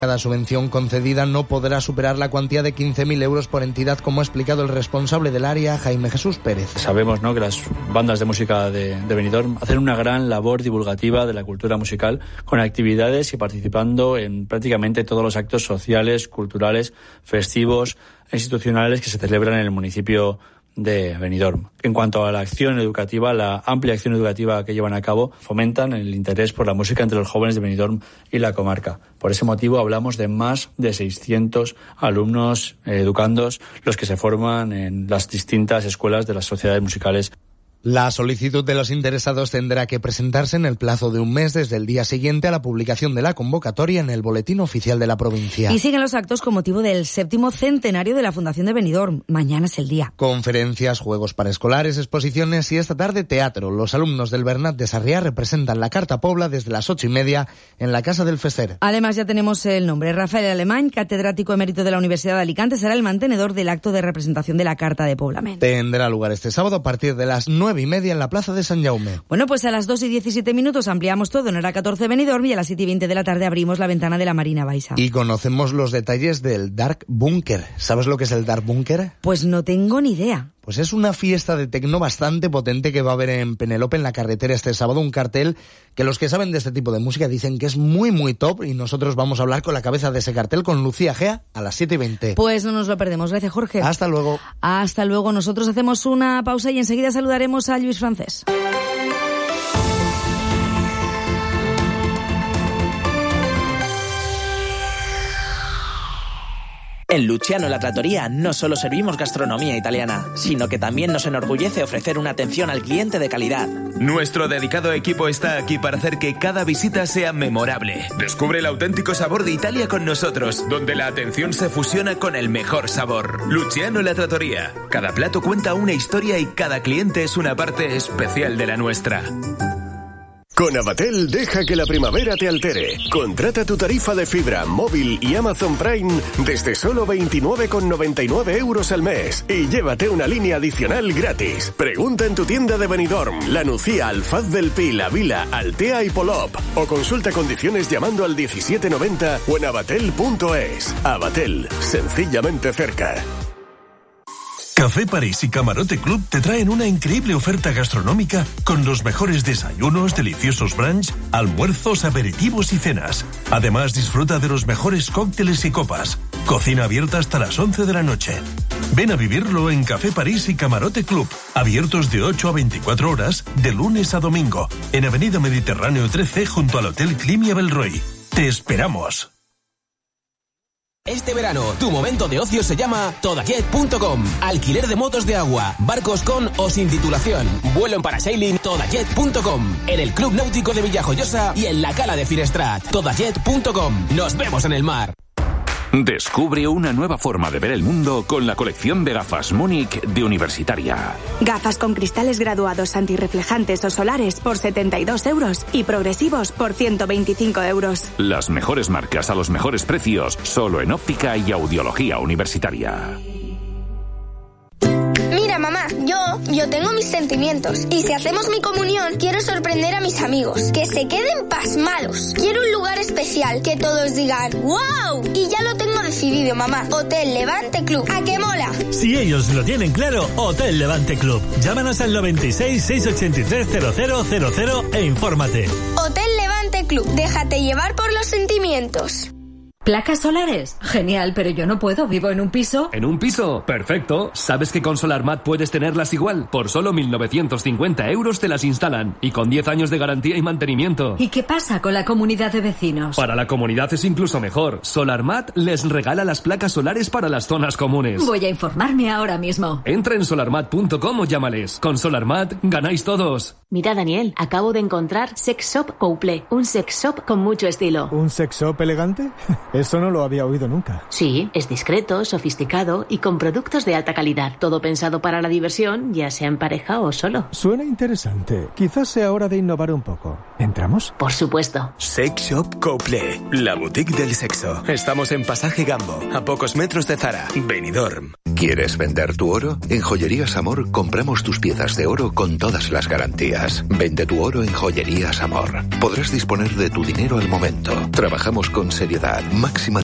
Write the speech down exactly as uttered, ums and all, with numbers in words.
Cada subvención concedida no podrá superar la cuantía de quince mil euros por entidad, como ha explicado el responsable del área, Jaime Jesús Pérez. Sabemos, ¿no?, que las bandas de música de, de Benidorm hacen una gran labor divulgativa de la cultura musical, con actividades y participando en prácticamente todos los actos sociales, culturales, festivos e institucionales que se celebran en el municipio de Benidorm. En cuanto a la acción educativa, la amplia acción educativa que llevan a cabo fomentan el interés por la música entre los jóvenes de Benidorm y la comarca. Por ese motivo hablamos de más de seiscientos alumnos eh, educandos, los que se forman en las distintas escuelas de las sociedades musicales. La solicitud de los interesados tendrá que presentarse en el plazo de un mes desde el día siguiente a la publicación de la convocatoria en el Boletín Oficial de la provincia. Y siguen los actos con motivo del séptimo centenario de la Fundación de Benidorm. Mañana es el día. Conferencias, juegos para escolares, exposiciones y esta tarde teatro. Los alumnos del Bernat de Sarriá representan la Carta Pobla desde las ocho y media en la Casa del Fester. Además ya tenemos el nombre. Rafael Alemán, catedrático emérito de la Universidad de Alicante, será el mantenedor del acto de representación de la Carta de Poblament. Tendrá lugar este sábado a partir de las nueve y media en la Plaza de San Jaume. Bueno, pues a las dos y diecisiete minutos ampliamos todo en hora catorce Benidorm y a las siete y veinte de la tarde abrimos la ventana de la Marina Baixa. Y conocemos los detalles del Dark Bunker. ¿Sabes lo que es el Dark Bunker? Pues no tengo ni idea. Pues es una fiesta de tecno bastante potente que va a haber en Penelope, en la carretera, este sábado. Un cartel que los que saben de este tipo de música dicen que es muy, muy top. Y nosotros vamos a hablar con la cabeza de ese cartel, con Lucía Gea, a las siete y veinte. Pues no nos lo perdemos. Gracias, Jorge. Hasta luego. Hasta luego. Nosotros hacemos una pausa y enseguida saludaremos a Luis Francés. En Luciano La Trattoria no solo servimos gastronomía italiana, sino que también nos enorgullece ofrecer una atención al cliente de calidad. Nuestro dedicado equipo está aquí para hacer que cada visita sea memorable. Descubre el auténtico sabor de Italia con nosotros, donde la atención se fusiona con el mejor sabor. Luciano La Trattoria. Cada plato cuenta una historia y cada cliente es una parte especial de la nuestra. Con Avatel, deja que la primavera te altere. Contrata tu tarifa de fibra, móvil y Amazon Prime desde solo veintinueve con noventa y nueve euros al mes y llévate una línea adicional gratis. Pregunta en tu tienda de Benidorm, La Nucía, Alfaz del Pi, La Vila, Altea y Polop o consulta condiciones llamando al diecisiete noventa o en avatel punto es. Avatel, sencillamente cerca. Café París y Camarote Club te traen una increíble oferta gastronómica con los mejores desayunos, deliciosos brunch, almuerzos, aperitivos y cenas. Además, disfruta de los mejores cócteles y copas. Cocina abierta hasta las once de la noche. Ven a vivirlo en Café París y Camarote Club, abiertos de ocho a veinticuatro horas, de lunes a domingo, en Avenida Mediterráneo trece junto al Hotel Climia Belroy. ¡Te esperamos! Este verano, tu momento de ocio se llama todajet punto com. Alquiler de motos de agua, barcos con o sin titulación, vuelo en parasailing, todajet punto com. En el Club Náutico de Villajoyosa y en la Cala de Finestrat. todajet punto com. Nos vemos en el mar. Descubre una nueva forma de ver el mundo con la colección de gafas Múnich de Universitaria. Gafas con cristales graduados antirreflejantes o solares por setenta y dos euros y progresivos por ciento veinticinco euros. Las mejores marcas a los mejores precios, solo en óptica y audiología universitaria. Mira, mamá, yo, yo tengo mis sentimientos. Y si hacemos mi comunión, quiero sorprender a mis amigos. Que se queden pasmados. Quiero un lugar especial, que todos digan ¡wow! Y ya lo tengo decidido, mamá. Hotel Levante Club. ¿A qué mola? Si ellos lo tienen claro, Hotel Levante Club. Llámanos al noventa y seis, seiscientos ochenta y tres, cero cero cero cero e infórmate. Hotel Levante Club. Déjate llevar por los sentimientos. ¿Placas solares? Genial, pero yo no puedo, vivo en un piso. ¿En un piso? Perfecto. ¿Sabes que con SolarMat puedes tenerlas igual? Por solo mil novecientos cincuenta euros te las instalan. Y con diez años de garantía y mantenimiento. ¿Y qué pasa con la comunidad de vecinos? Para la comunidad es incluso mejor. SolarMat les regala las placas solares para las zonas comunes. Voy a informarme ahora mismo. Entra en solarmat punto com o llámales. Con SolarMat ganáis todos. Mira, Daniel, acabo de encontrar Sex Shop Couple. Un sex shop con mucho estilo. ¿Un sex shop elegante? Eso no lo había oído nunca. Sí, es discreto, sofisticado y con productos de alta calidad. Todo pensado para la diversión, ya sea en pareja o solo. Suena interesante. Quizás sea hora de innovar un poco. ¿Entramos? Por supuesto. Sex Shop Couple, la boutique del sexo. Estamos en Pasaje Gambo, a pocos metros de Zara, Benidorm. ¿Quieres vender tu oro? En Joyerías Amor compramos tus piezas de oro con todas las garantías. Vende tu oro en Joyerías Amor. Podrás disponer de tu dinero al momento. Trabajamos con seriedad, máxima